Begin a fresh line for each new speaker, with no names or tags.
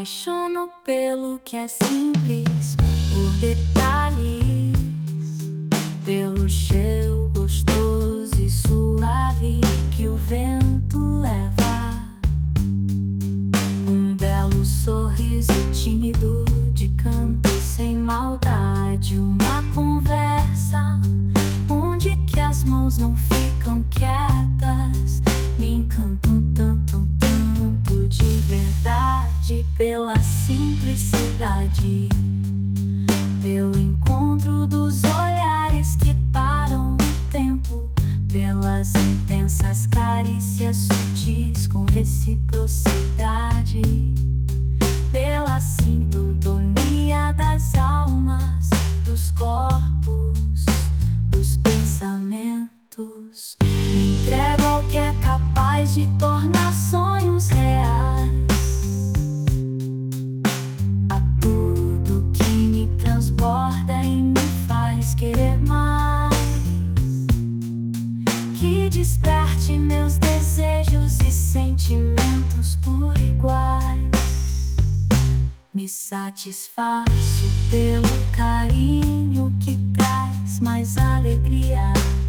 apaixono pelo que é simples, por detalhes, pelo cheiro gostoso e suave que o vento leva. Um belo sorriso tímido de canto sem maldade, uma conversa onde que as mãos não ficam quietas, me encantam tanto, tanto de verdade, pela simplicidade, pelo encontro dos olhares que param o tempo, pelas intensas carícias sutis com reciprocidade, pela sintonia das almas, dos corpos, dos pensamentos. Me entrego ao que é capaz de tornar sonhos reais, a tudo que me transborda e me faz querer mais, que desperte meus desejos e sentimentos por iguais. Me satisfaço pelo carinho que traz mais alegria.